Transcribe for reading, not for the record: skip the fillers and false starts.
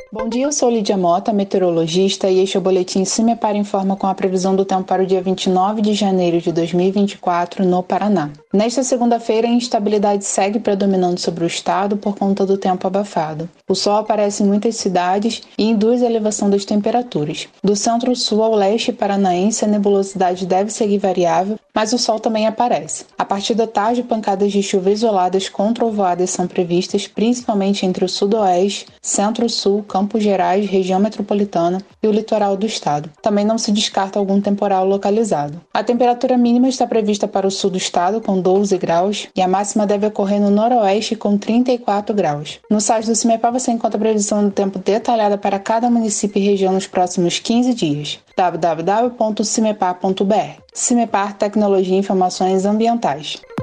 Bom dia, eu sou Lídia Mota, meteorologista, e este é o Boletim CIMEPAR Informa com a previsão do tempo para o dia 29 de janeiro de 2024 no Paraná. Nesta segunda-feira, a instabilidade segue predominando sobre o estado por conta do tempo abafado. O sol aparece em muitas cidades e induz a elevação das temperaturas. Do centro-sul ao leste paranaense, a nebulosidade deve seguir variável, mas o sol também aparece. A partir da tarde, pancadas de chuva isoladas com trovoadas são previstas, principalmente entre o sudoeste, centro-sul, Campos Gerais, região metropolitana e o litoral do estado. Também não se descarta algum temporal localizado. A temperatura mínima está prevista para o sul do estado, com 12 graus, e a máxima deve ocorrer no noroeste, com 34 graus. No site do CIMEPAR você encontra a previsão do tempo detalhada para cada município e região nos próximos 15 dias. www.cimepar.br. CIMEPAR Tecnologia e Informações Ambientais.